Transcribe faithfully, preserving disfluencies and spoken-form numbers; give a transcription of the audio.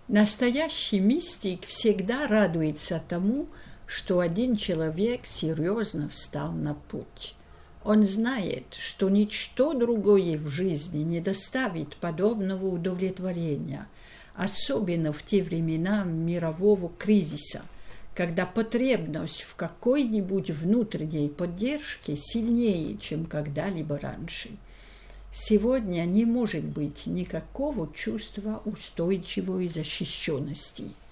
Настоящий мистик всегда радуется тому, что один человек серьезно встал на путь. Он знает, что ничто другое в жизни не доставит подобного удовлетворения, особенно в те времена мирового кризиса, когда потребность в какой-нибудь внутренней поддержке сильнее, чем когда-либо раньше. Сегодня не может быть никакого чувства устойчивой защищенности.